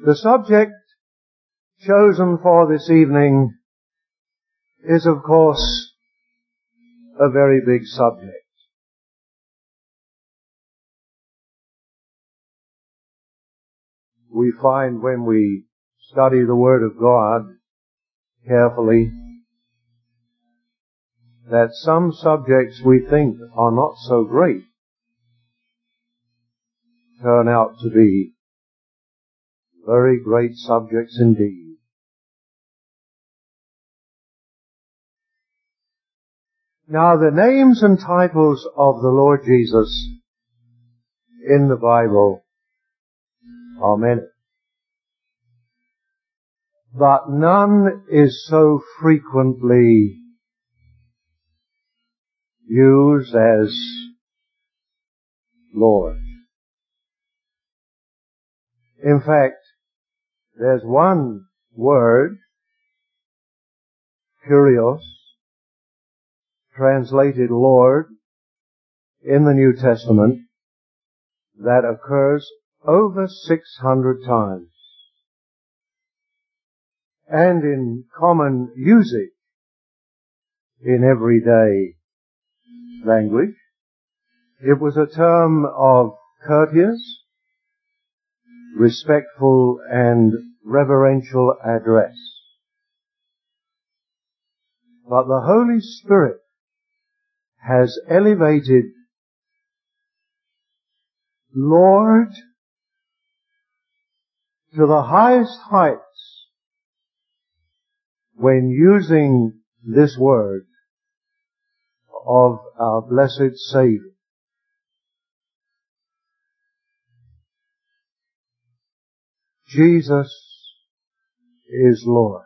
The subject chosen for this evening is, of course, a very big subject. We find when we study the Word of God carefully that some subjects we think are not so great turn out to be very great subjects indeed. Now, the names and titles of the Lord Jesus in the Bible are many, but none is so frequently used as Lord. In fact, there's one word, Kyrios, translated Lord, in the New Testament that occurs over 600 times. And in common usage, in everyday language, it was a term of courteous, respectful, and reverential address. But the Holy Spirit has elevated Lord to the highest heights when using this word of our blessed Savior. Jesus is Lord.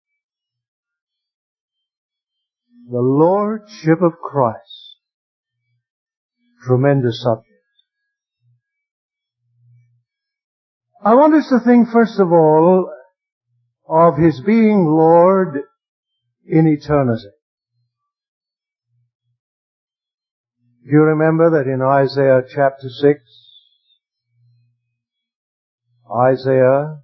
The Lordship of Christ. Tremendous subject. I want us to think first of all of His being Lord in eternity. Do you remember that in Isaiah chapter 6, Isaiah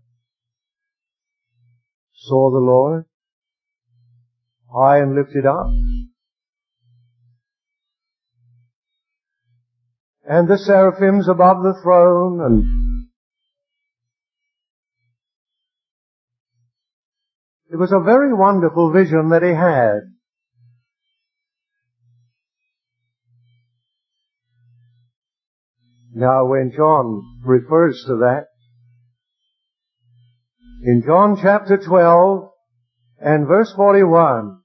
saw the Lord high and lifted up, and the seraphims above the throne, and it was a very wonderful vision that he had. Now, when John refers to that, in John chapter 12 and verse 41,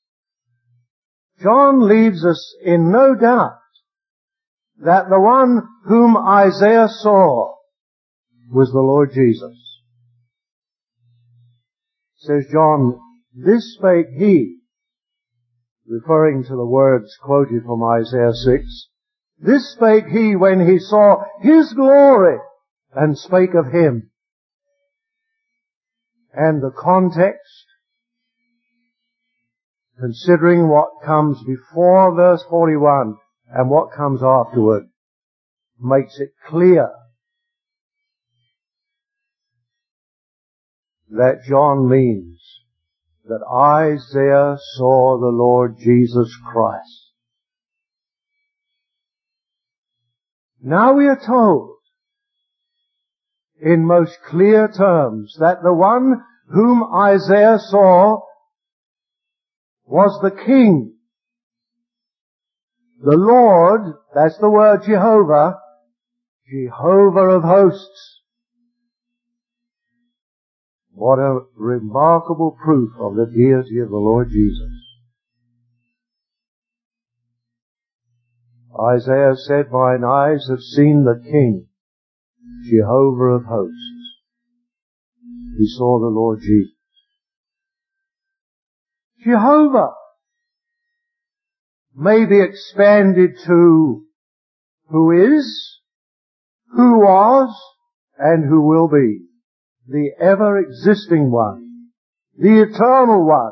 John leaves us in no doubt that the one whom Isaiah saw was the Lord Jesus. Says John, this spake he, referring to the words quoted from Isaiah 6, this spake he when he saw his glory and spake of him. And the context, considering what comes before verse 41 and what comes afterward, makes it clear that John means that Isaiah saw the Lord Jesus Christ. Now we are told in most clear terms that the one whom Isaiah saw was the King. The Lord, that's the word Jehovah, Jehovah of hosts. What a remarkable proof of the deity of the Lord Jesus. Isaiah said, mine eyes have seen the King, Jehovah of hosts. He saw the Lord Jesus. Jehovah may be expanded to who is, who was, and who will be. The ever-existing one. The eternal one.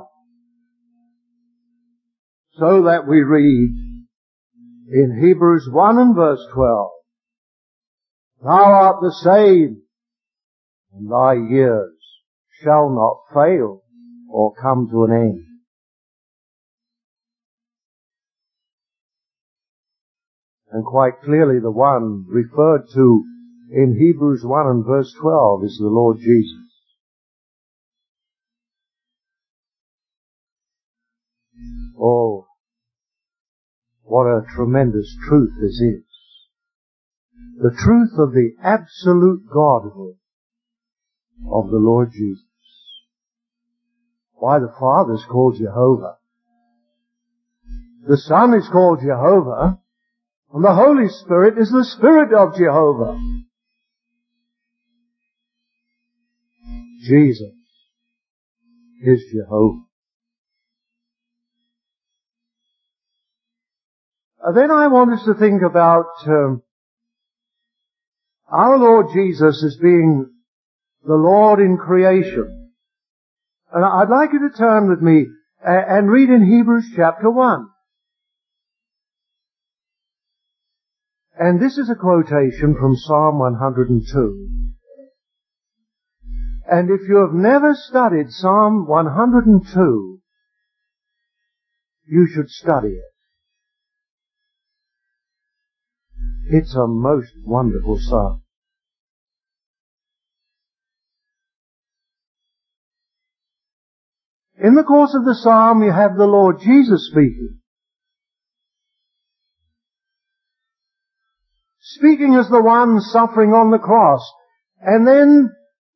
So that we read in Hebrews 1 and verse 12, thou art the same and thy years shall not fail or come to an end. And quite clearly the one referred to in Hebrews 1 and verse 12 is the Lord Jesus. Oh, what a tremendous truth this is. The truth of the absolute Godhood of the Lord Jesus. Why, the Father is called Jehovah. The Son is called Jehovah. And the Holy Spirit is the Spirit of Jehovah. Jesus is Jehovah. Then I want us to think about our Lord Jesus as being the Lord in creation. And I'd like you to turn with me and read in Hebrews chapter 1. And this is a quotation from Psalm 102. And if you have never studied Psalm 102, you should study it. It's a most wonderful psalm. In the course of the psalm, you have the Lord Jesus speaking. Speaking as the one suffering on the cross. And then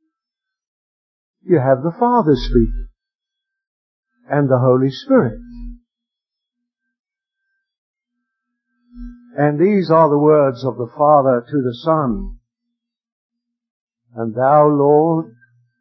you have the Father speaking. And the Holy Spirit. And these are the words of the Father to the Son. And thou, Lord,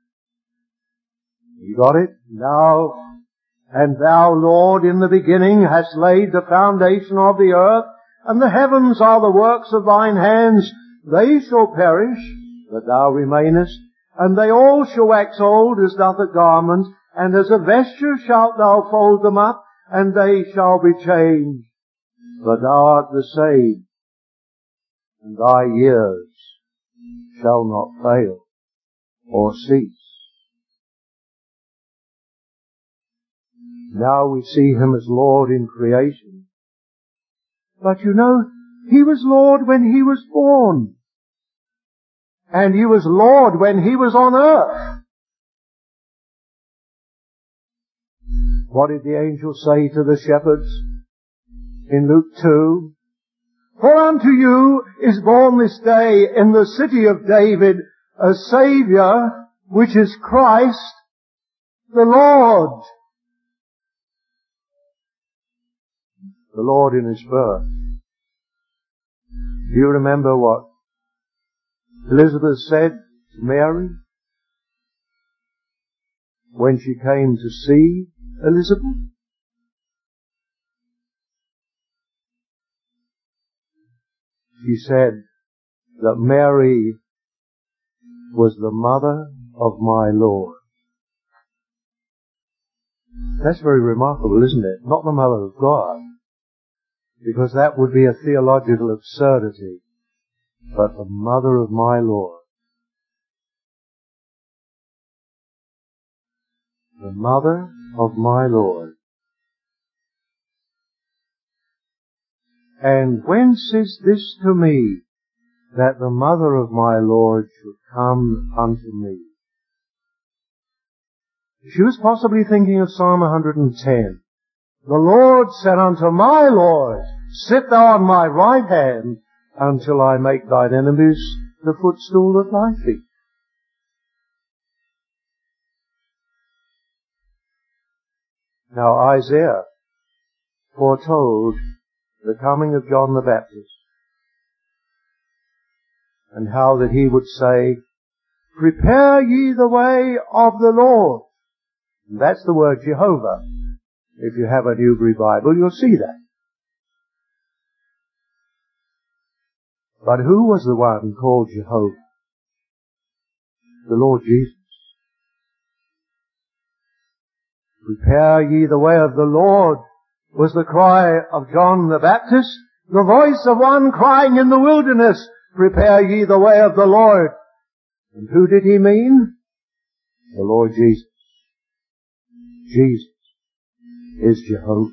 you got it? Thou, Lord, in the beginning hast laid the foundation of the earth, and the heavens are the works of thine hands. They shall perish, but thou remainest, and they all shall wax old as doth a garment, and as a vesture shalt thou fold them up, and they shall be changed. But thou art the same, and thy years shall not fail or cease. Now we see him as Lord in creation. But you know, he was Lord when he was born. And he was Lord when he was on earth. What did the angel say to the shepherds in Luke 2? For unto you is born this day in the city of David a Saviour, which is Christ the Lord. The Lord in his birth. Do you remember what Elizabeth said to Mary when she came to see Elizabeth? She said that Mary was the mother of my Lord. That's very remarkable, isn't it? Not the mother of God, because that would be a theological absurdity, but the mother of my Lord. The mother of my Lord. And whence is this to me, that the mother of my Lord should come unto me? She was possibly thinking of Psalm 110. The Lord said unto my Lord, sit thou on my right hand, until I make thine enemies the footstool of thy feet. Now Isaiah foretold the coming of John the Baptist, and how that he would say, prepare ye the way of the Lord. And that's the word Jehovah. If you have a Newbury Bible, you'll see that. But who was the one called Jehovah? The Lord Jesus. Prepare ye the way of the Lord was the cry of John the Baptist, the voice of one crying in the wilderness, prepare ye the way of the Lord. And who did he mean? The Lord Jesus. Jesus is Jehovah.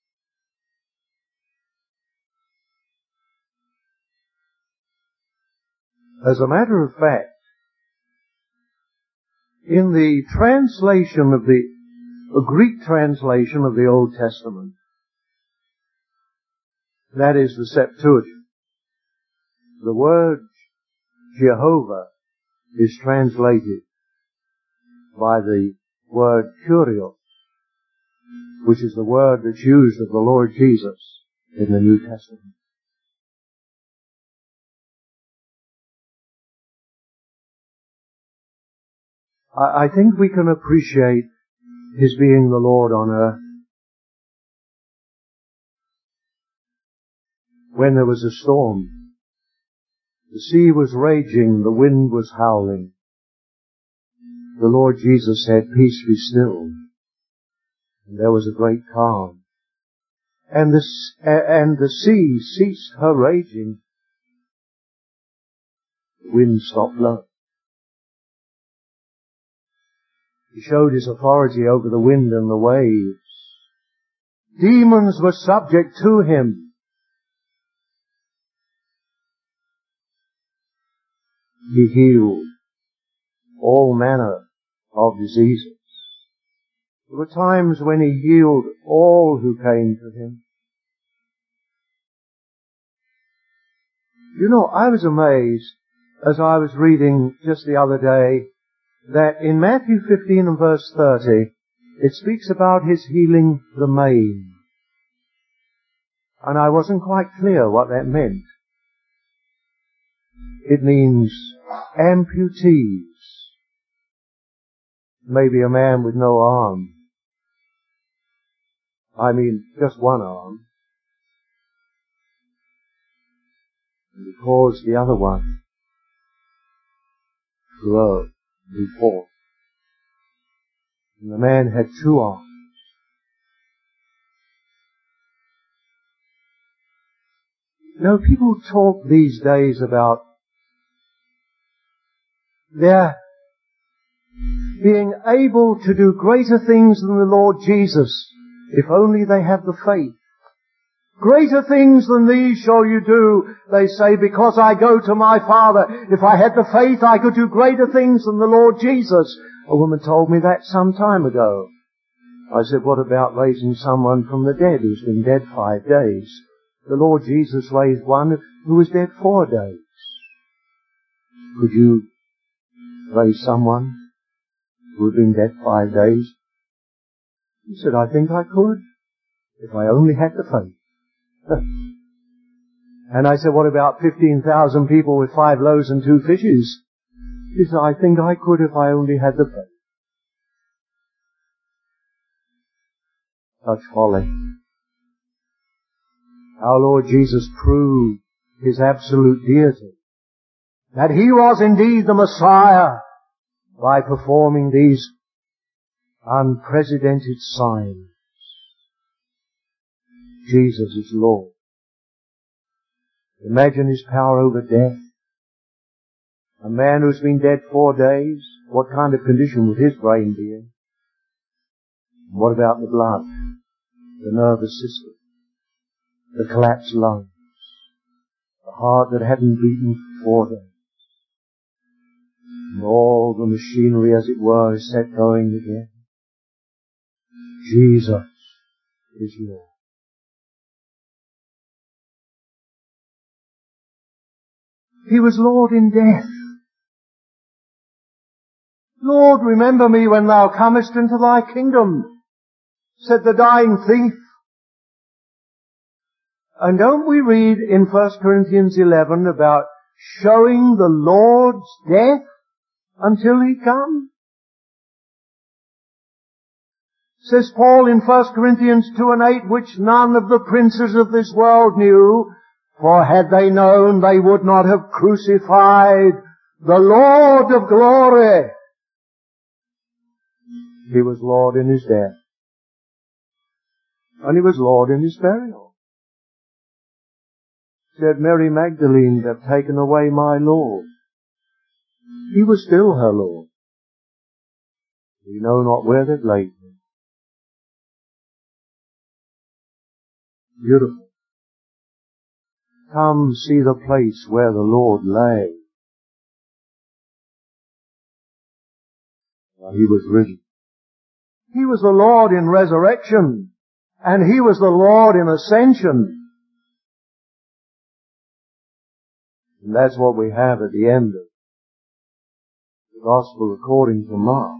As a matter of fact, in the translation of the Greek translation of the Old Testament, that is the Septuagint, the word Jehovah is translated by the word Kyrios, which is the word that's used of the Lord Jesus in the New Testament. I think we can appreciate His being the Lord on earth when there was a storm. The sea was raging, the wind was howling. The Lord Jesus said, "Peace, be still." And there was a great calm. And the sea ceased her raging. The wind stopped blowing. He showed His authority over the wind and the waves. Demons were subject to Him. He healed all manner of diseases. There were times when He healed all who came to Him. You know, I was amazed as I was reading just the other day that in Matthew 15 and verse 30, it speaks about His healing the maimed. And I wasn't quite clear what that meant. It means amputees. Maybe a man with no arm. I mean, just one arm. And He caused the other one to grow before. And the man had two arms. You know, people talk these days about their being able to do greater things than the Lord Jesus, if only they have the faith. Greater things than these shall you do, they say, because I go to my Father. If I had the faith, I could do greater things than the Lord Jesus. A woman told me that some time ago. I said, what about raising someone from the dead who's been dead 5 days? The Lord Jesus raised one who was dead 4 days. Could you raise someone who had been dead 5 days? He said, I think I could, if I only had the faith. And I said, what about 15,000 people with 5 loaves and 2 fishes? He said, I think I could if I only had the faith. Such folly. Our Lord Jesus proved His absolute deity, that He was indeed the Messiah, by performing these unprecedented signs. Jesus is Lord. Imagine His power over death. A man who's been dead 4 days, what kind of condition would his brain be in? What about the blood, the nervous system, the collapsed lungs, the heart that hadn't beaten for 4 days? And all the machinery, as it were, is set going again. Jesus is Lord. He was Lord in death. Lord, remember me when thou comest into thy kingdom, said the dying thief. And don't we read in 1 Corinthians 11 about showing the Lord's death until He come? Says Paul in 1 Corinthians 2 and 8, which none of the princes of this world knew, for had they known, they would not have crucified the Lord of glory. He was Lord in His death. And He was Lord in His burial. Said Mary Magdalene, they've taken away my Lord. He was still her Lord. We know not where they've laid him. Beautiful. Come see the place where the Lord lay. Well, he was risen. He was the Lord in resurrection, and he was the Lord in ascension. And that's what we have at the end of the Gospel according to Mark.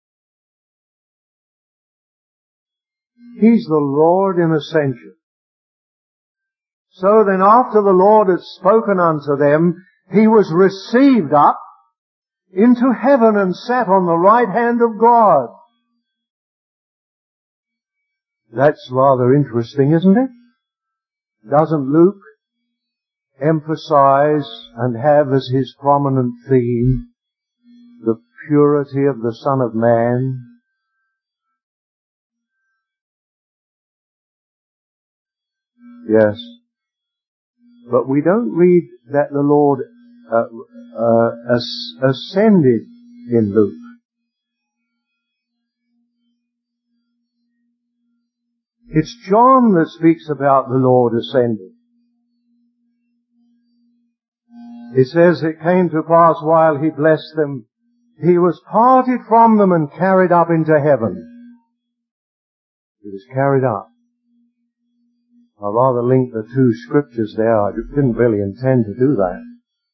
He's the Lord in ascension. So then after the Lord had spoken unto them, he was received up into heaven and sat on the right hand of God. That's rather interesting, isn't it? Doesn't Luke emphasize and have as his prominent theme the purity of the Son of Man? Yes. But we don't read that the Lord ascended in Luke. It's John that speaks about the Lord ascending. It says, it came to pass while he blessed them, he was parted from them and carried up into heaven. He was carried up. I rather linked the two scriptures there. I didn't really intend to do that.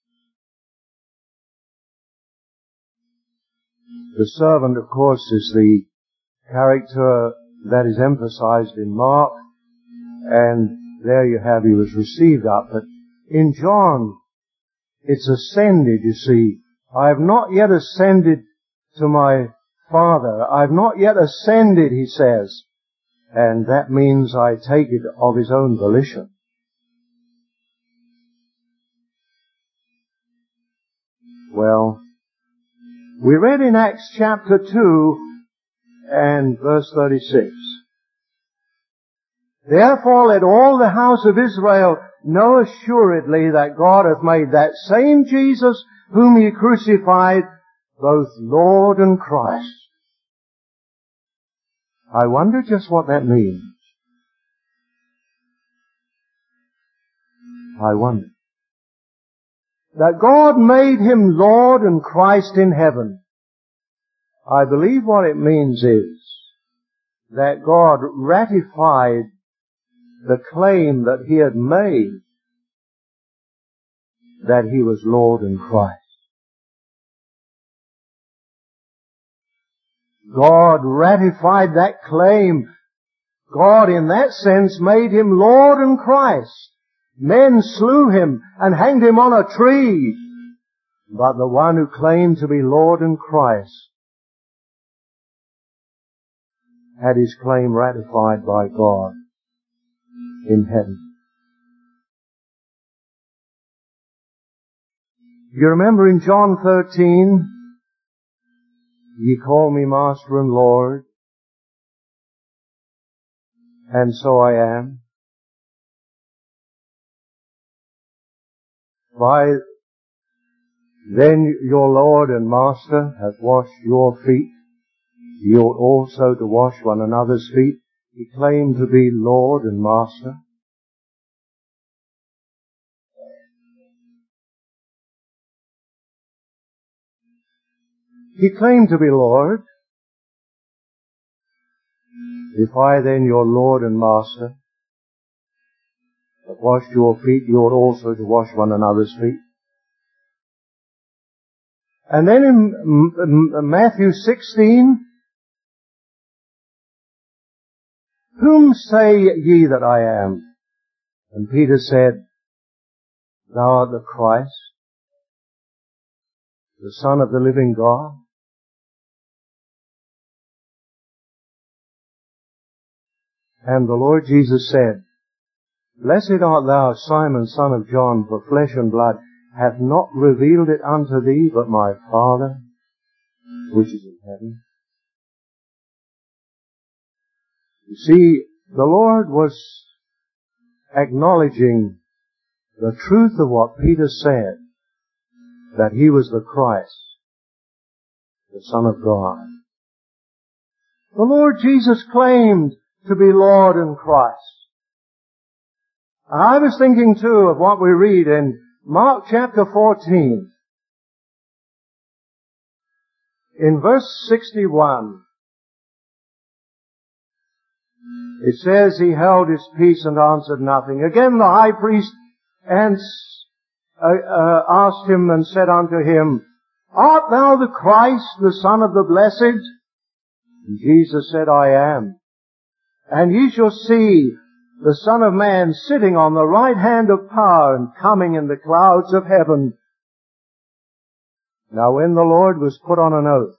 The servant, of course, is the character that is emphasized in Mark, and there you have, he was received up. But in John, it's ascended, you see. I have not yet ascended to my Father. I have not yet ascended, he says. And that means I take it of his own volition. Well, we read in Acts chapter 2 and verse 36. Therefore let all the house of Israel know assuredly that God hath made that same Jesus whom ye crucified both Lord and Christ. I wonder just what that means. I wonder. That God made him Lord and Christ in heaven. I believe what it means is that God ratified the claim that he had made that he was Lord and Christ. God ratified that claim. God, in that sense, made him Lord and Christ. Men slew him and hanged him on a tree. But the one who claimed to be Lord and Christ had his claim ratified by God in heaven. You remember in John 13, ye call me Master and Lord, and so I am. Why, then your Lord and Master hath washed your feet. Ye ought also to wash one another's feet. He claimed to be Lord and Master. He claimed to be Lord. If I then, your Lord and Master, have washed your feet, you ought also to wash one another's feet. And then in Matthew 16, whom say ye that I am? And Peter said, thou art the Christ, the Son of the living God. And the Lord Jesus said, blessed art thou, Simon, son of John, for flesh and blood hath not revealed it unto thee, but my Father, which is in heaven. You see, the Lord was acknowledging the truth of what Peter said, that he was the Christ. the Son of God. The Lord Jesus claimed to be Lord and Christ. And I was thinking too of what we read in Mark chapter 14. In verse 61, it says, he held his peace and answered nothing. Again the high priest asked him and said unto him, Art thou the Christ, the Son of the Blessed? And Jesus said, I am. And ye shall see the Son of Man sitting on the right hand of power and coming in the clouds of heaven. Now when the Lord was put on an oath,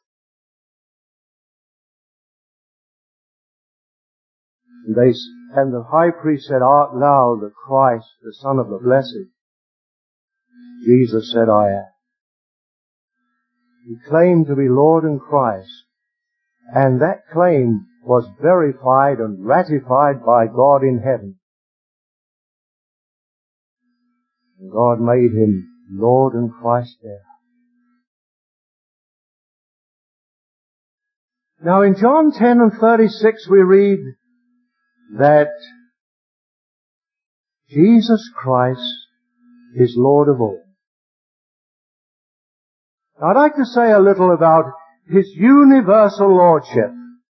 and the high priest said, Art thou the Christ, the Son of the Blessed? Jesus said, I am. He claimed to be Lord and Christ, and that claim was verified and ratified by God in heaven. And God made him Lord and Christ there. Now in John 10 and 36 we read that Jesus Christ is Lord of all. Now I'd like to say a little about His universal lordship.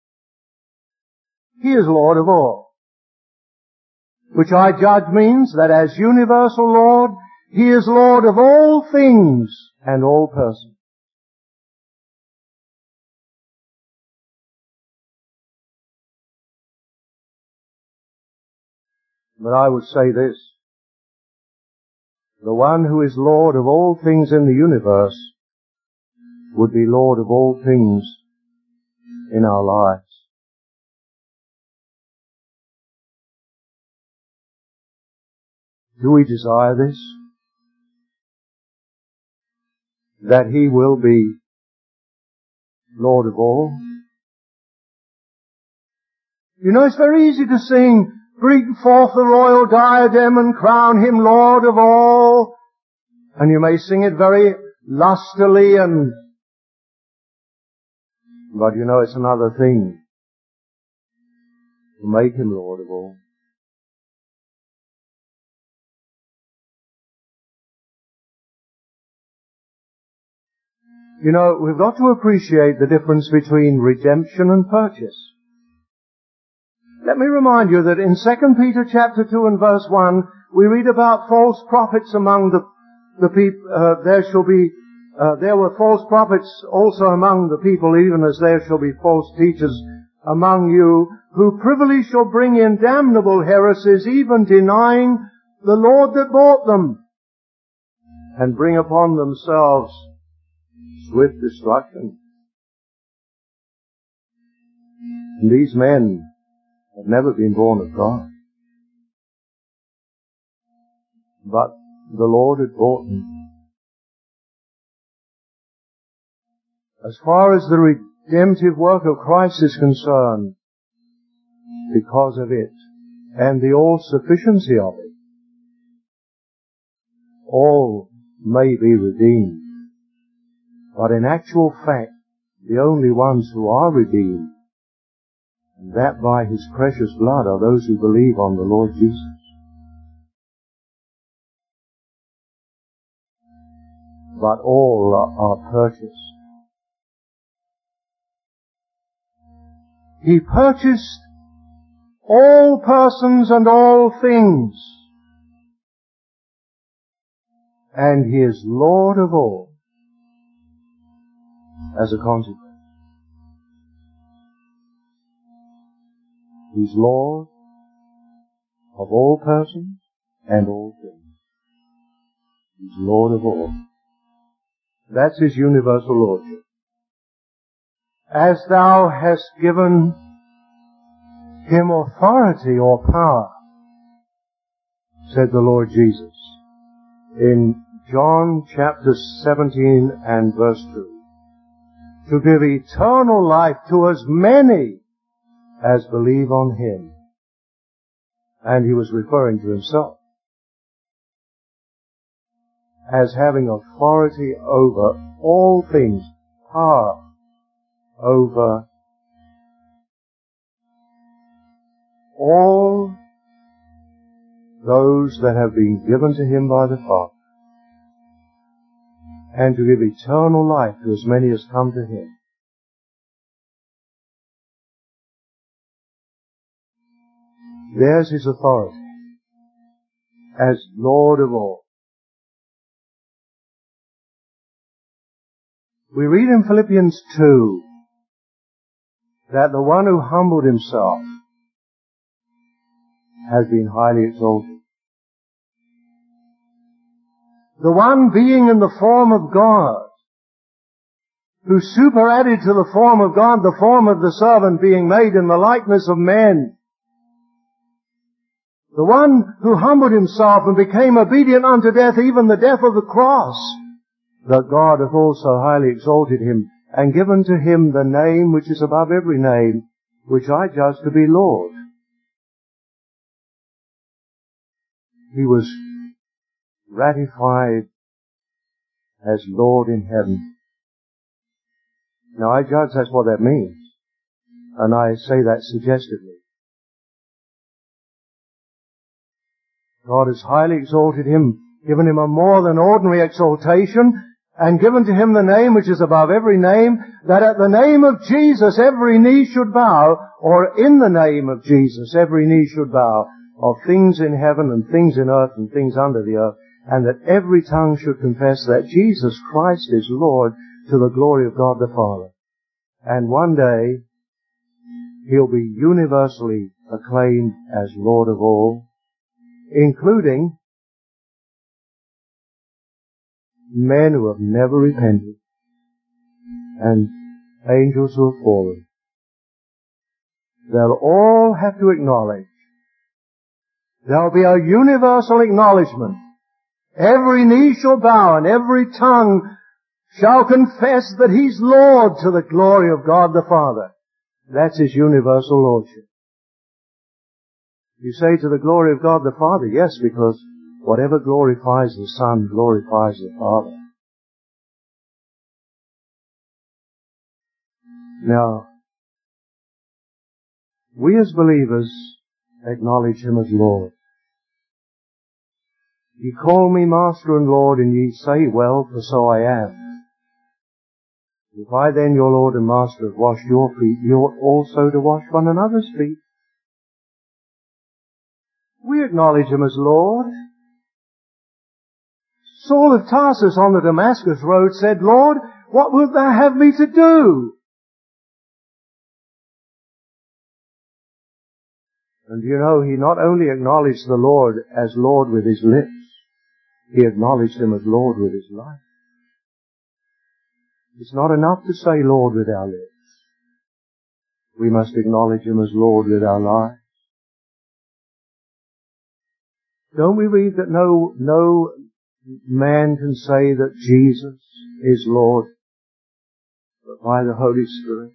He is Lord of all, which I judge means that as universal Lord, He is Lord of all things and all persons. But I would say this, the one who is Lord of all things in the universe would be Lord of all things in our lives. Do we desire this? That He will be Lord of all? You know, it's very easy to sing, Bring forth the royal diadem and crown Him Lord of all. And you may sing it very lustily but you know it's another thing to make Him Lord of all. You know, we've got to appreciate the difference between redemption and purchase. Let me remind you that in 2 Peter chapter 2 and verse 1, we read about false prophets among the people. There were false prophets also among the people, even as there shall be false teachers among you, who privily shall bring in damnable heresies, even denying the Lord that bought them, and bring upon themselves swift destruction. And these men have never been born of God, but the Lord had bought them. As far as the redemptive work of Christ is concerned, because of it and the all-sufficiency of it, all may be redeemed. But in actual fact, the only ones who are redeemed, and that by His precious blood, are those who believe on the Lord Jesus. But all are purchased. He purchased all persons and all things, and He is Lord of all as a consequence. He's Lord of all persons and all things. He's Lord of all. That's His universal lordship. As thou hast given Him authority or power, said the Lord Jesus in John chapter 17 and verse 2, to give eternal life to as many as believe on Him. And He was referring to Himself as having authority over all things, power over all those that have been given to him by the Father, and to give eternal life to as many as come to him. There's his authority as Lord of all. We read in Philippians 2 that the one who humbled himself has been highly exalted. The one being in the form of God, who superadded to the form of God the form of the servant, being made in the likeness of men. The one who humbled himself and became obedient unto death, even the death of the cross, that God hath also highly exalted him, and given to him the name which is above every name, which I judge to be Lord. He was ratified as Lord in heaven. Now I judge that's what that means, and I say that suggestively. God has highly exalted him, given him a more than ordinary exaltation, and given to him the name which is above every name, that at the name of Jesus every knee should bow, or in the name of Jesus every knee should bow, of things in heaven and things in earth and things under the earth, and that every tongue should confess that Jesus Christ is Lord, to the glory of God the Father. And one day he'll be universally acclaimed as Lord of all, including men who have never repented and angels who have fallen. They'll all have to acknowledge. There'll be a universal acknowledgement. Every knee shall bow and every tongue shall confess that he's Lord, to the glory of God the Father. That's his universal lordship. You say to the glory of God the Father? Yes, because whatever glorifies the Son glorifies the Father. Now, we as believers acknowledge him as Lord. Ye call me Master and Lord, and ye say, well, for so I am. If I then, your Lord and Master, have washed your feet, you ought also to wash one another's feet. We acknowledge him as Lord. Saul of Tarsus on the Damascus road said, Lord, what wilt thou have me to do? And you know, he not only acknowledged the Lord as Lord with his lips, he acknowledged him as Lord with his life. It's not enough to say Lord with our lips. We must acknowledge him as Lord with our lives. Don't we read that no man can say that Jesus is Lord but by the Holy Spirit?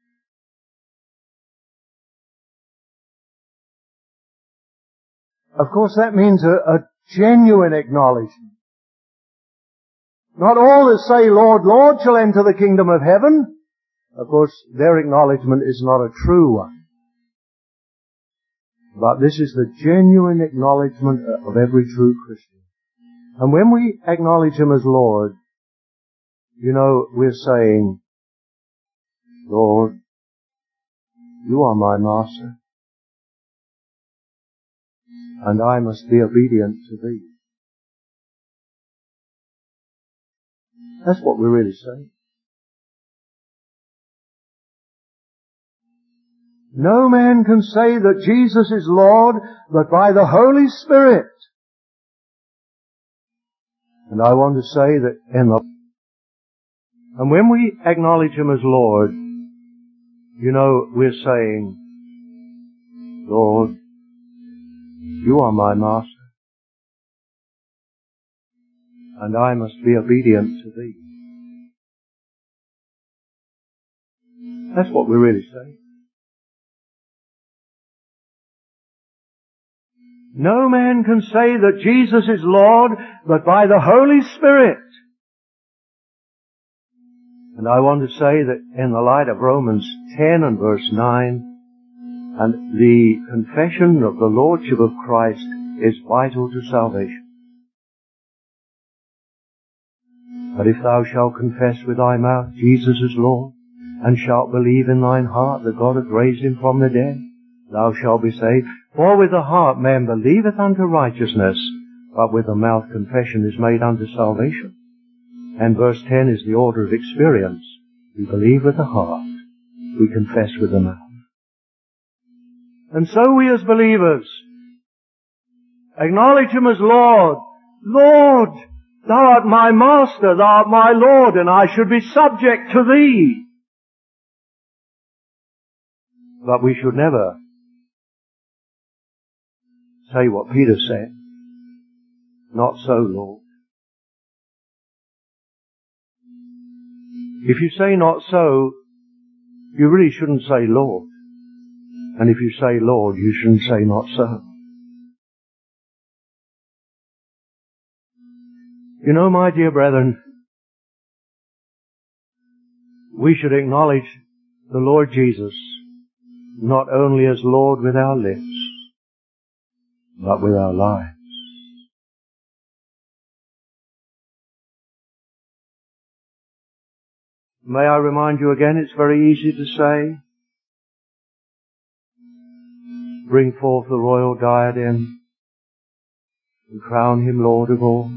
Of course, that means a genuine acknowledgement. Not all that say, Lord, Lord, shall enter the kingdom of heaven. Of course, their acknowledgement is not a true one. But this is the genuine acknowledgement of every true Christian. And when we acknowledge him as Lord, you know, we're saying, Lord, you are my Master, and I must be obedient to thee. That's what we're really saying. No man can say that Jesus is Lord but by the Holy Spirit. And I want to say that and when we acknowledge him as Lord, you know, we're saying, Lord, you are my Master, and I must be obedient to thee. That's what we're really saying. No man can say that Jesus is Lord but by the Holy Spirit. And I want to say that in the light of Romans 10 and verse 9, and the confession of the Lordship of Christ is vital to salvation. But if thou shalt confess with thy mouth Jesus is Lord, and shalt believe in thine heart that God hath raised him from the dead, thou shalt be saved. For with the heart man believeth unto righteousness, but with the mouth confession is made unto salvation. And verse 10 is the order of experience. We believe with the heart, we confess with the mouth. And so we as believers acknowledge him as Lord. Lord, thou art my master, thou art my Lord, and I should be subject to thee. But we should never say what Peter said. Not so, Lord. If you say not so, you really shouldn't say Lord. And if you say Lord, you shouldn't say not so. You know, my dear brethren, we should acknowledge the Lord Jesus not only as Lord with our lips, but with our lives. May I remind you again, it's very easy to say, bring forth the royal diadem and crown him Lord of all.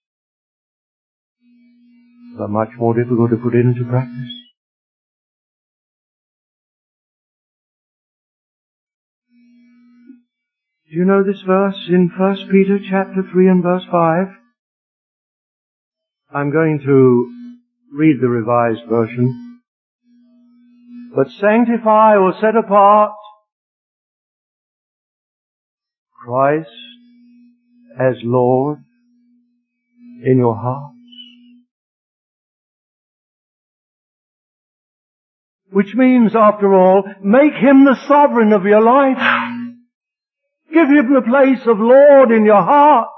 But much more difficult to put it into practice. Do you know this verse in 1 Peter chapter 3 and verse 5? I'm going to read the Revised Version. But sanctify or set apart Christ as Lord in your hearts. Which means, after all, make him the sovereign of your life. Give him the place of Lord in your hearts.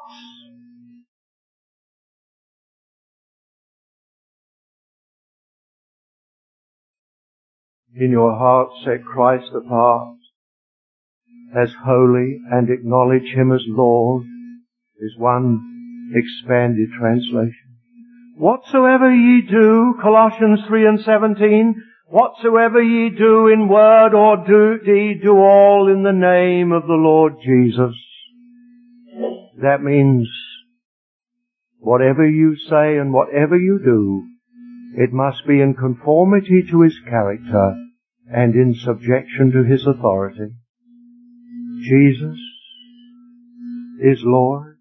In your hearts set Christ apart as holy and acknowledge him as Lord is one expanded translation. Whatsoever ye do, Colossians 3 and 17, whatsoever ye do in word or deed, do all in the name of the Lord Jesus. That means whatever you say and whatever you do, it must be in conformity to his character and in subjection to his authority. Jesus is Lord.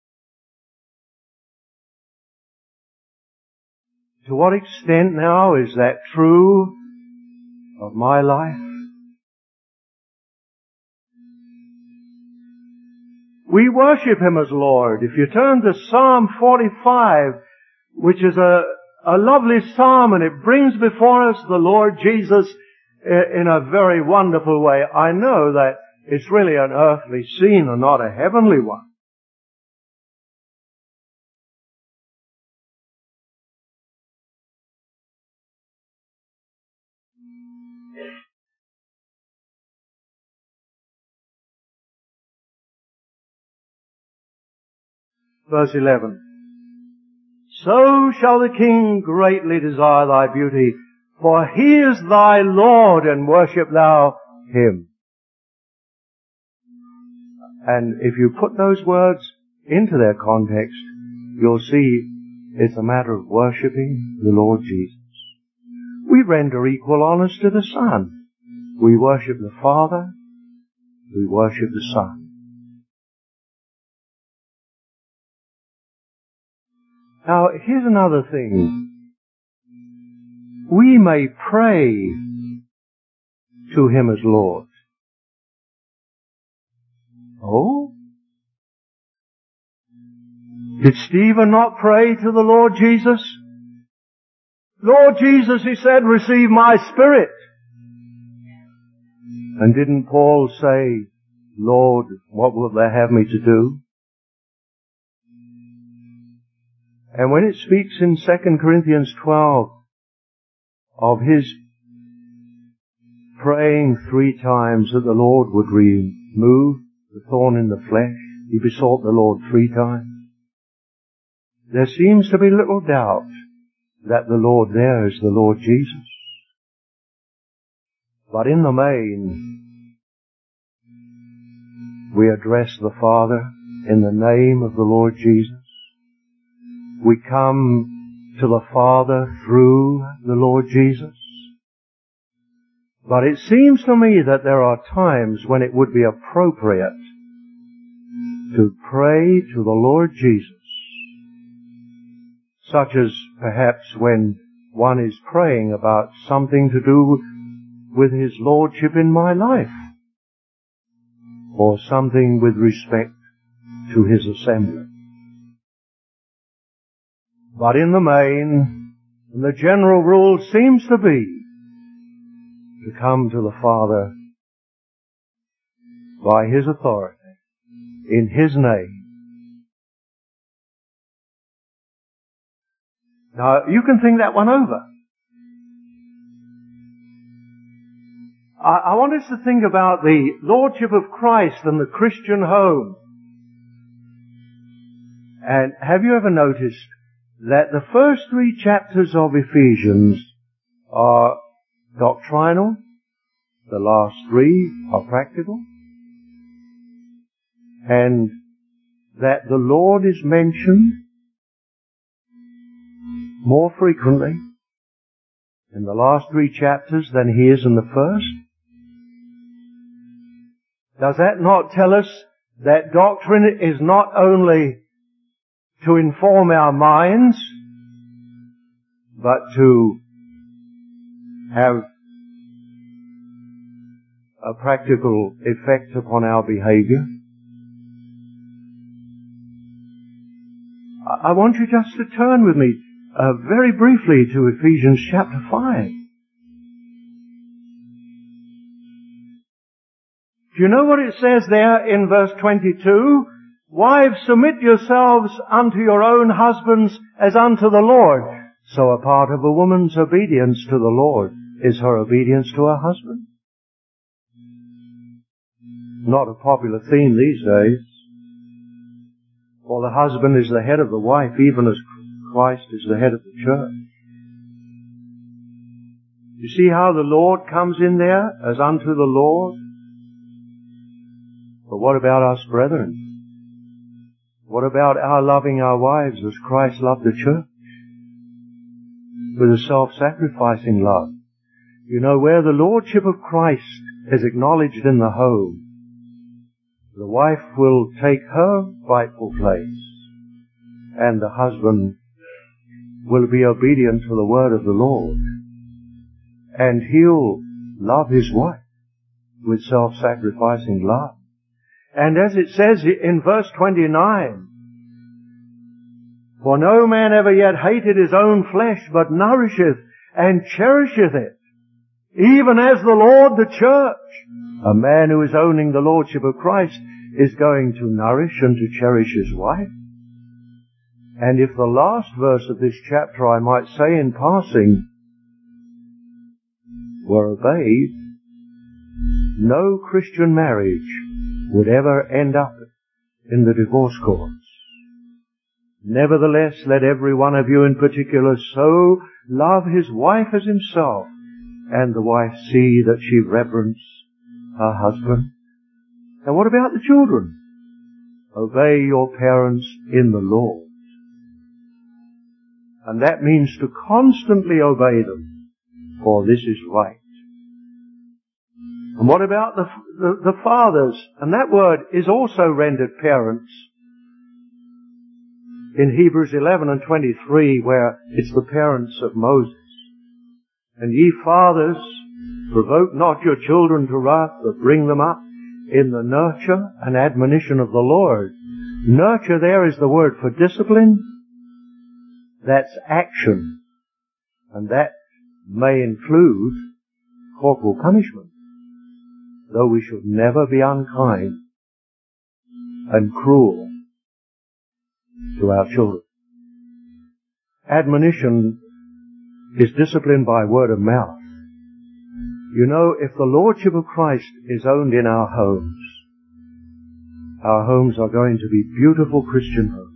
To what extent now is that true of my life? We worship him as Lord. If you turn to Psalm 45, which is a lovely psalm, and it brings before us the Lord Jesus in a very wonderful way. I know that it's really an earthly scene and not a heavenly one. Verse 11. So shall the King greatly desire thy beauty, for he is thy Lord, and worship thou him. And if you put those words into their context, you'll see it's a matter of worshiping the Lord Jesus. We render equal honors to the Son. We worship the Father. We worship the Son. Now, here's another thing. We may pray to him as Lord. Oh? Did Stephen not pray to the Lord Jesus? Lord Jesus, he said, receive my spirit. And didn't Paul say, Lord, what wilt thou have me to do? And when it speaks in 2 Corinthians 12 of his praying 3 times that the Lord would remove the thorn in the flesh. He besought the Lord 3 times. There seems to be little doubt that the Lord there is the Lord Jesus. But in the main, we address the Father in the name of the Lord Jesus. We come to the Father through the Lord Jesus. But it seems to me that there are times when it would be appropriate to pray to the Lord Jesus, such as perhaps when one is praying about something to do with his lordship in my life, or something with respect to his assembly. But in the main, the general rule seems to be to come to the Father by his authority, in his name. Now, you can think that one over. I want us to think about the Lordship of Christ and the Christian home. And have you ever noticed that the first 3 chapters of Ephesians are doctrinal, the last 3 are practical, and that the Lord is mentioned more frequently in the last 3 chapters than he is in the first? Does that not tell us that doctrine is not only to inform our minds, but to have a practical effect upon our behavior? I want you just to turn with me very briefly to Ephesians chapter 5. Do you know what it says there in verse 22? Wives, submit yourselves unto your own husbands as unto the Lord. So a part of a woman's obedience to the Lord is her obedience to her husband. Not a popular theme these days. For the husband is the head of the wife, even as Christ is the head of the church. You see how the Lord comes in there as unto the Lord? But what about us brethren? What about our loving our wives as Christ loved the church? With a self-sacrificing love. You know, where the Lordship of Christ is acknowledged in the home, the wife will take her rightful place, and the husband will be obedient to the word of the Lord. And he'll love his wife with self-sacrificing love. And as it says in verse 29, for no man ever yet hated his own flesh, but nourisheth and cherisheth it, even as the Lord the church. A man who is owning the Lordship of Christ is going to nourish and to cherish his wife. And if the last verse of this chapter, I might say in passing, were obeyed, no Christian marriage would ever end up in the divorce courts. Nevertheless, let every one of you in particular so love his wife as himself, and the wife see that she reverence her husband. And what about the children? Obey your parents in the Lord. And that means to constantly obey them, for this is right. And what about the fathers? And that word is also rendered parents in Hebrews 11 and 23, where it's the parents of Moses. And ye fathers, provoke not your children to wrath, but bring them up in the nurture and admonition of the Lord. Nurture there is the word for discipline. That's action. And that may include corporal punishment. Though we should never be unkind and cruel to our children. Admonition is disciplined by word of mouth. You know, if the Lordship of Christ is owned in our homes are going to be beautiful Christian homes.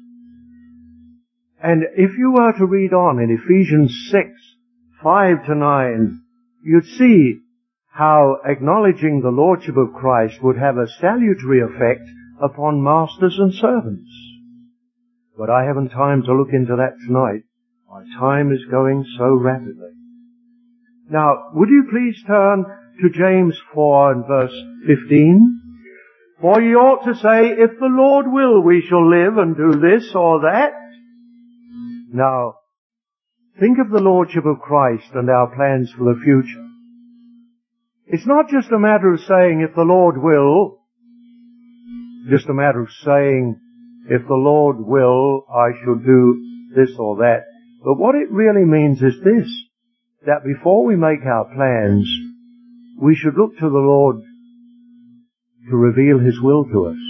And if you were to read on in Ephesians 6, 5 to 9, you'd see how acknowledging the Lordship of Christ would have a salutary effect upon masters and servants. But I haven't time to look into that tonight. My time is going so rapidly. Now, would you please turn to James 4 and verse 15? For ye ought to say, if the Lord will, we shall live and do this or that. Now, think of the Lordship of Christ and our plans for the future. It's not just a matter of saying, if the Lord will, just a matter of saying, if the Lord will, I shall do this or that. But what it really means is this, that before we make our plans, we should look to the Lord to reveal His will to us.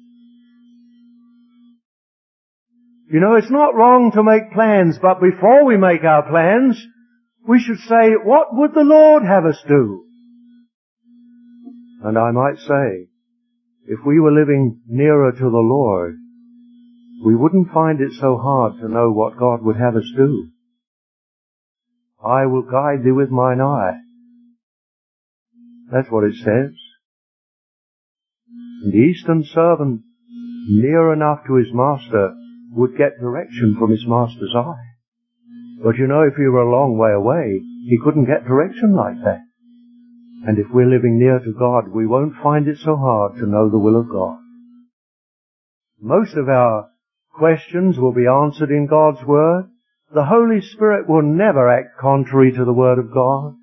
You know, it's not wrong to make plans, but before we make our plans, we should say, what would the Lord have us do? And I might say, if we were living nearer to the Lord, we wouldn't find it so hard to know what God would have us do. I will guide thee with mine eye. That's what it says. And the Eastern servant, near enough to his master, would get direction from his master's eye. But you know, if he were a long way away, he couldn't get direction like that. And if we're living near to God, we won't find it so hard to know the will of God. Most of our questions will be answered in God's Word. The Holy Spirit will never act contrary to the Word of God.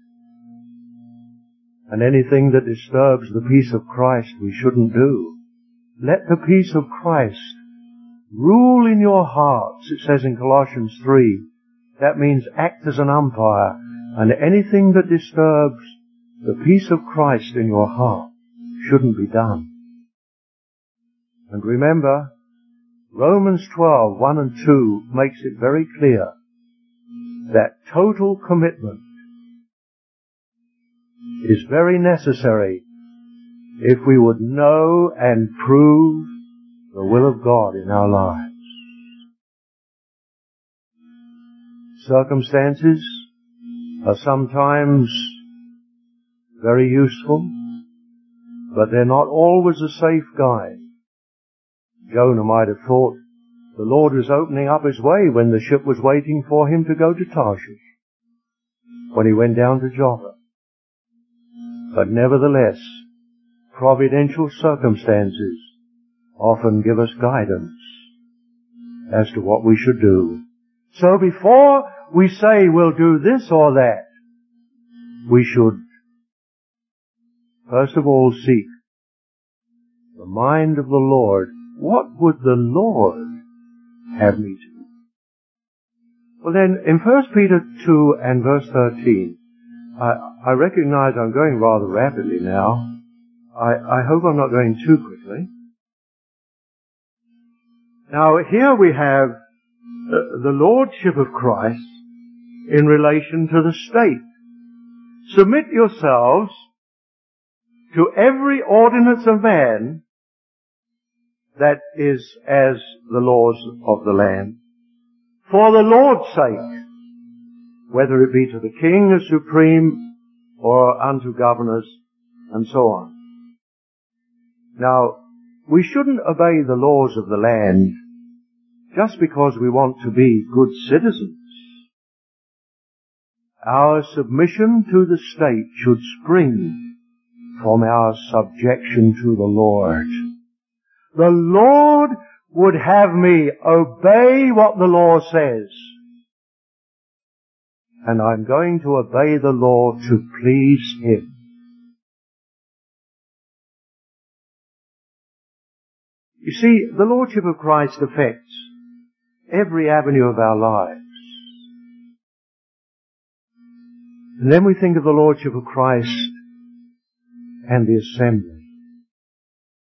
And anything that disturbs the peace of Christ we shouldn't do. Let the peace of Christ rule in your hearts, it says in Colossians 3. That means act as an umpire, and anything that disturbs the peace of Christ in your heart shouldn't be done. And remember, Romans 12, 1 and 2 makes it very clear that total commitment is very necessary if we would know and prove the will of God in our lives. Circumstances are sometimes very useful, but they're not always a safe guide. Jonah might have thought the Lord was opening up His way when the ship was waiting for him to go to Tarshish, when he went down to Joppa. But nevertheless, providential circumstances often give us guidance as to what we should do. So before we say we'll do this or that, we should first of all seek the mind of the Lord. What would the Lord have me to do? Well then, in 1 Peter 2 and verse 13, I recognize I'm going rather rapidly now. I hope I'm not going too quickly. Now here we have the Lordship of Christ in relation to the state. Submit yourselves to every ordinance of man that is as the laws of the land, for the Lord's sake, whether it be to the king as supreme or unto governors and so on. Now, we shouldn't obey the laws of the land just because we want to be good citizens. Our submission to the state should spring from our subjection to the Lord. The Lord would have me obey what the law says. And I'm going to obey the law to please Him. You see, the Lordship of Christ affects every avenue of our lives. And then we think of the Lordship of Christ and the assembly.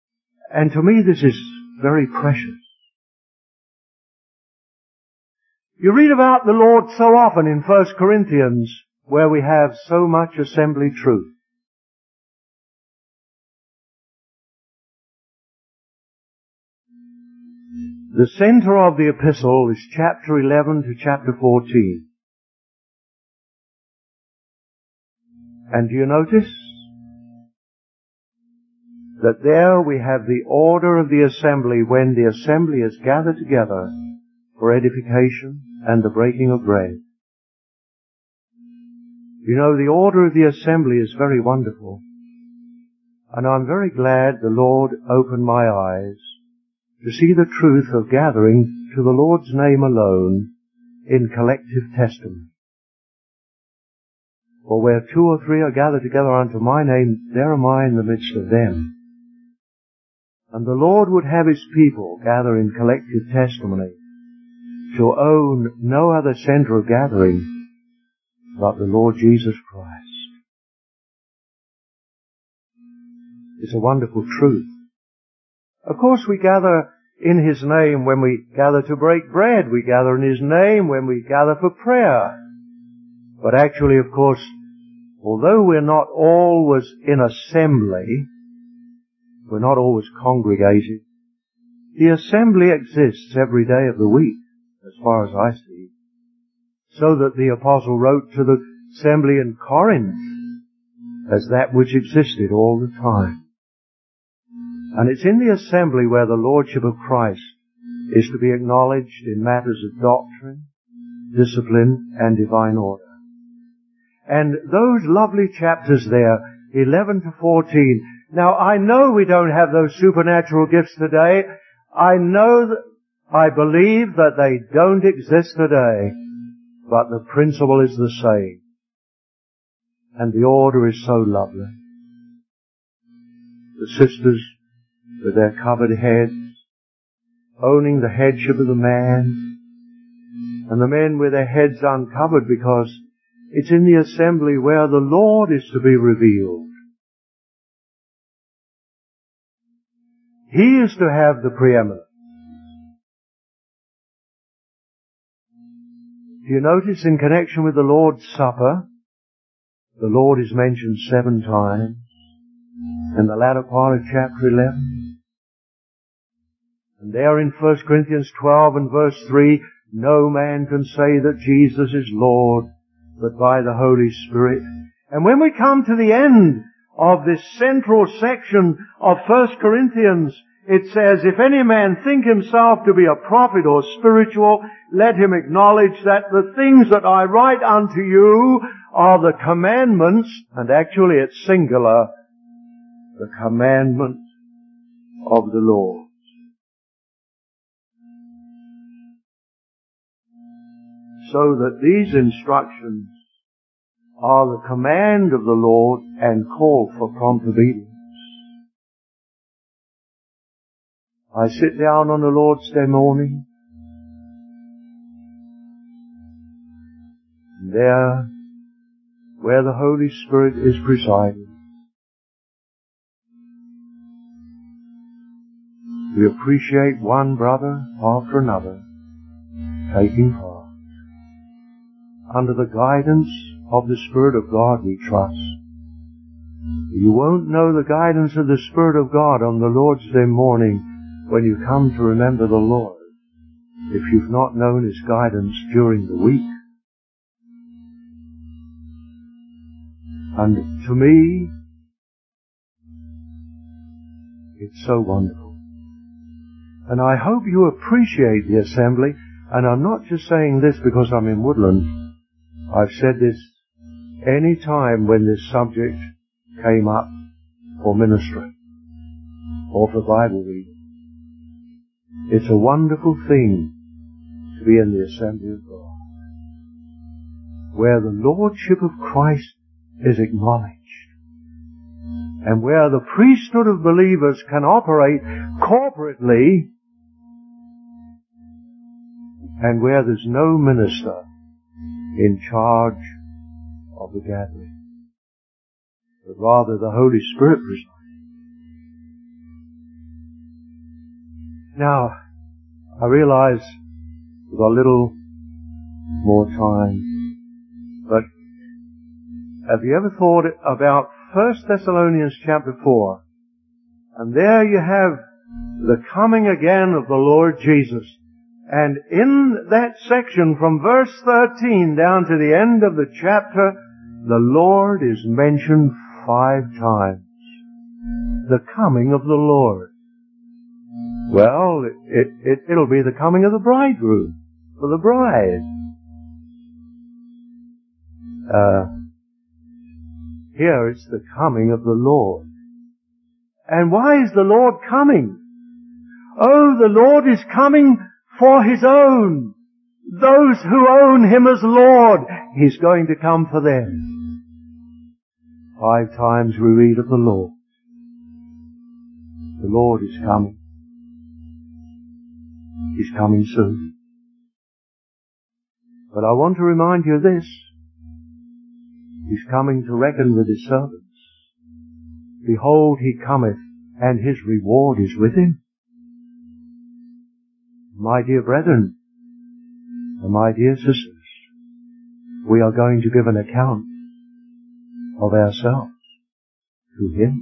And to me this is very precious. You read about the Lord so often in 1 Corinthians, where we have so much assembly truth. The center of the epistle is chapter 11 to chapter 14. And do you notice that there we have the order of the assembly when the assembly is gathered together for edification and the breaking of bread? You know, the order of the assembly is very wonderful. And I'm very glad the Lord opened my eyes to see the truth of gathering to the Lord's name alone in collective testimony. For where 2 or 3 are gathered together unto my name, there am I in the midst of them. And the Lord would have His people gather in collective testimony to own no other center of gathering but the Lord Jesus Christ. It's a wonderful truth. Of course, we gather in His name when we gather to break bread. We gather in His name when we gather for prayer. But actually, of course, although we're not always in assembly, we're not always congregated, the assembly exists every day of the week, as far as I see. So that the apostle wrote to the assembly in Corinth as that which existed all the time. And it's in the assembly where the Lordship of Christ is to be acknowledged in matters of doctrine, discipline, and divine order. And those lovely chapters there, 11 to 14. Now, I know we don't have those supernatural gifts today. I believe that they don't exist today. But the principle is the same. And the order is so lovely. The sisters with their covered heads, owning the headship of the man, and the men with their heads uncovered, because it's in the assembly where the Lord is to be revealed. He is to have the preeminence. Do you notice in connection with the Lord's Supper, the Lord is mentioned 7 times in the latter part of chapter 11? And there in 1 Corinthians 12 and verse 3, no man can say that Jesus is Lord but by the Holy Spirit. And when we come to the end of this central section of 1 Corinthians, it says, if any man think himself to be a prophet or spiritual, let him acknowledge that the things that I write unto you are the commandments, and actually it's singular, the commandment of the Lord. So that these instructions are the command of the Lord and call for prompt obedience. I sit down on the Lord's Day morning, and there, where the Holy Spirit is presiding, we appreciate one brother after another taking part. Under the guidance of the Spirit of God we trust. You won't know the guidance of the Spirit of God on the Lord's Day morning when you come to remember the Lord, if you've not known His guidance during the week. And to me, it's so wonderful. And I hope you appreciate the assembly, and I'm not just saying this because I'm in Woodland. I've said this any time when this subject came up for ministry or for Bible reading. It's a wonderful thing to be in the assembly of God, where the Lordship of Christ is acknowledged, and where the priesthood of believers can operate corporately, and where there's no minister in charge of the gathering, but rather the Holy Spirit presiding. Now, I realize we've got a little more time. But have you ever thought about 1 Thessalonians chapter 4? And there you have the coming again of the Lord Jesus. And in that section from verse 13 down to the end of the chapter, the Lord is mentioned 5 times. The coming of the Lord. Well, it'll be the coming of the bridegroom for the bride. Here it's the coming of the Lord. And why is the Lord coming? Oh, the Lord is coming for His own. Those who own Him as Lord, He's going to come for them. 5 times we read of the Lord. The Lord is coming. He's coming soon. But I want to remind you of this. He's coming to reckon with His servants. Behold, He cometh, and His reward is with Him. My dear brethren, and my dear sisters, we are going to give an account of ourselves to Him.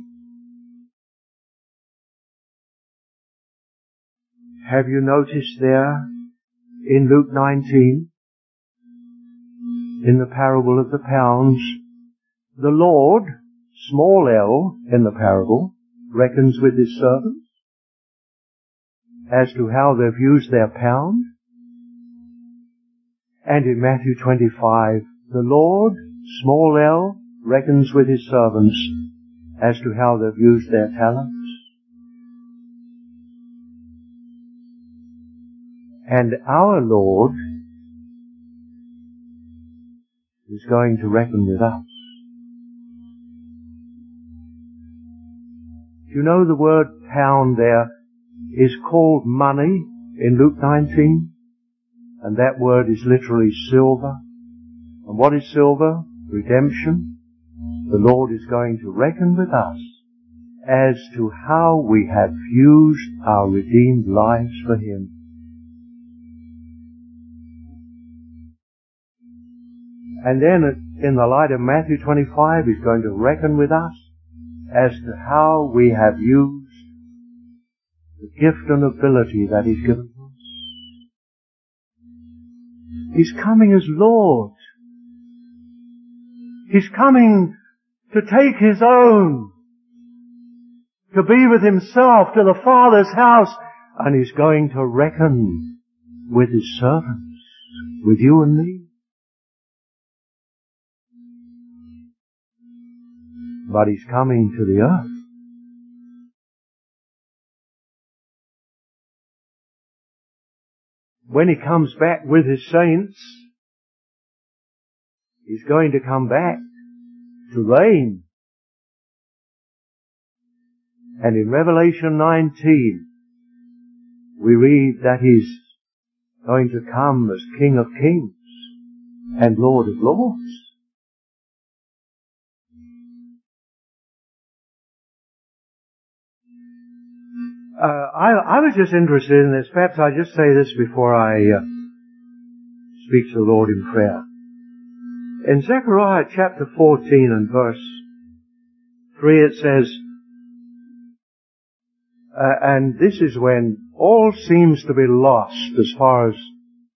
Have you noticed there in Luke 19, in the parable of the pounds, the Lord, small l in the parable, reckons with His servants as to how they've used their pound. And in Matthew 25, the Lord, small l, reckons with His servants as to how they've used their talents. And our Lord is going to reckon with us. You know the word pound there is called money in Luke 19, and that word is literally silver. And what is silver? Redemption. The Lord is going to reckon with us as to how we have used our redeemed lives for Him. And then in the light of Matthew 25, He's going to reckon with us as to how we have used the gift and ability that He's given us. He's coming as Lord. He's coming to take His own, to be with Himself to the Father's house, and He's going to reckon with His servants, with you and me. But He's coming to the earth. When He comes back with His saints, He's going to come back to reign. And in Revelation 19, we read that He's going to come as King of Kings and Lord of Lords. I was just interested in this. Perhaps I just say this before I speak to the Lord in prayer. In Zechariah chapter 14 and verse 3 it says, and this is when all seems to be lost as far as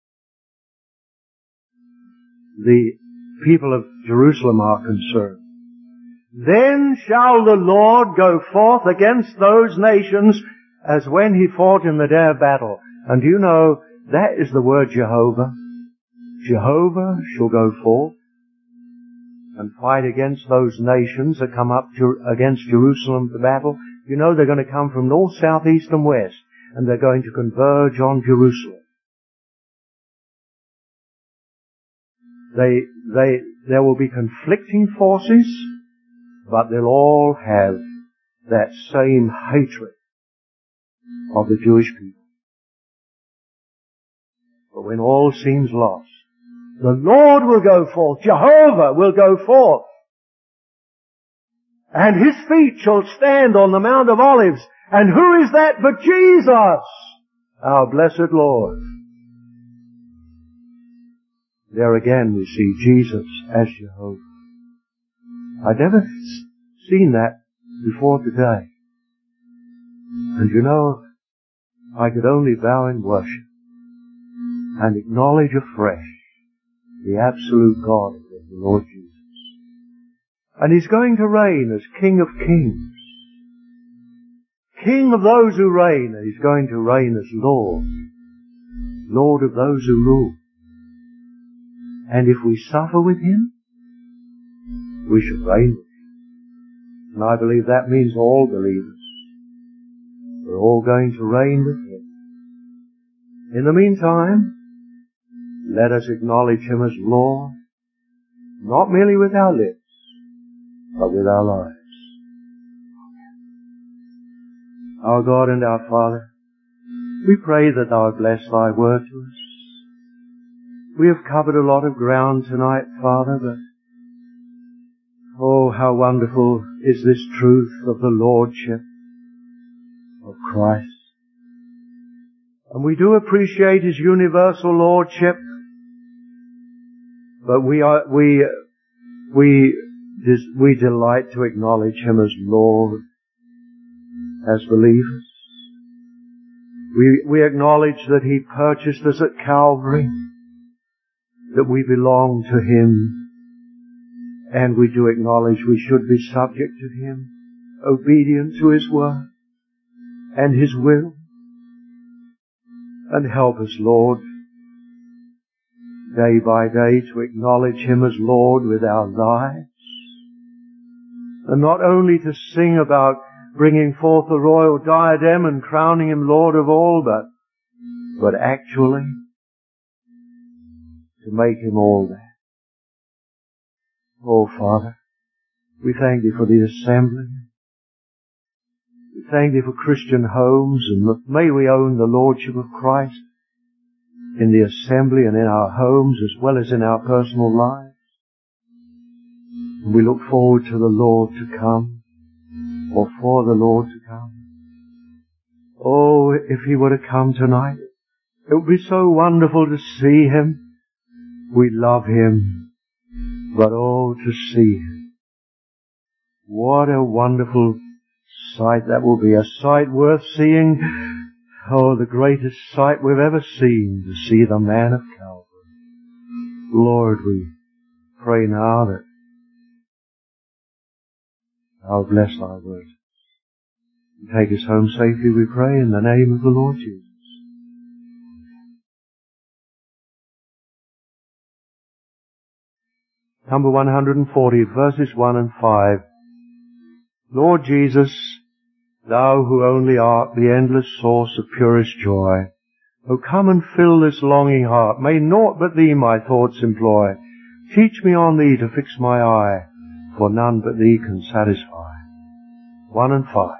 the people of Jerusalem are concerned. Then shall the Lord go forth against those nations as when He fought in the day of battle. And you know, that is the word Jehovah. Jehovah shall go forth and fight against those nations that come up against Jerusalem to battle. You know they're going to come from north, south, east and west, and they're going to converge on Jerusalem. There will be conflicting forces, but they'll all have that same hatred of the Jewish people. But when all seems lost, the Lord will go forth, Jehovah will go forth, and His feet shall stand on the Mount of Olives. And who is that but Jesus, our blessed Lord? There again we see Jesus as Jehovah. I'd never seen that before today. And you know, I could only bow in worship and acknowledge afresh the absolute God of the Lord Jesus. And He's going to reign as King of Kings. King of those who reign, and He's going to reign as Lord. Lord of those who rule. And if we suffer with Him, we shall reign with Him. And I believe that means all believers. We're all going to reign with Him. In the meantime, let us acknowledge Him as Lord, not merely with our lips, but with our lives. Our God and our Father, we pray that Thou bless Thy word to us. We have covered a lot of ground tonight, Father, but oh, how wonderful is this truth of the Lordship of Christ. And we do appreciate His universal Lordship, but we delight to acknowledge Him as Lord, as believers. We acknowledge that He purchased us at Calvary, that we belong to Him, and we do acknowledge we should be subject to Him, obedient to His word and His will. And help us, Lord, day by day to acknowledge Him as Lord with our lives, and not only to sing about bringing forth the royal diadem and crowning Him Lord of all, but actually to make Him all that. Oh, Father, we thank Thee for the assembly. We thank Thee for Christian homes, and may we own the Lordship of Christ in the assembly and in our homes as well as in our personal lives. And we look forward to the Lord to come, or for the Lord to come. Oh, if He were to come tonight, it would be so wonderful to see Him. We love Him, but oh, to see Him. What a wonderful sight that will be, a sight worth seeing. Oh, the greatest sight we've ever seen, to see the man of Calvary. Lord, we pray now that Thou bless Thy word. Take us home safely, we pray, in the name of the Lord Jesus. Number 140, verses 1 and 5. Lord Jesus, Thou who only art the endless source of purest joy, O come and fill this longing heart. May naught but Thee my thoughts employ. Teach me on Thee to fix my eye, for none but Thee can satisfy. 1 and 5.